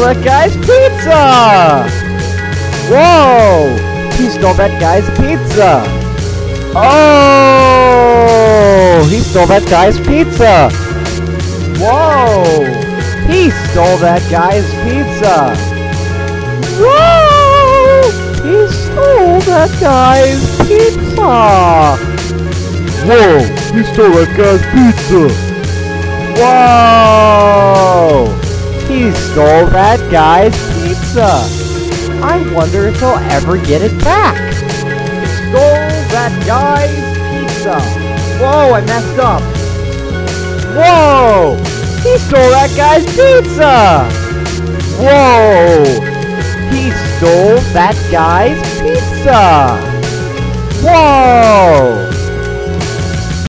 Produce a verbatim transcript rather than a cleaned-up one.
stole that guy's pizza! Whoa! He stole that guy's pizza! Oh! He stole that guy's pizza! Whoa! He stole that guy's pizza! Whoa! He stole that guy's pizza! Whoa! He stole that guy's pizza! Whoa! He stole that guy's pizza! I wonder if he'll ever get it back! Stole that guy's pizza! Whoa, I messed up! Whoa! He stole that guy's pizza! Whoa! He stole that guy's pizza! Whoa!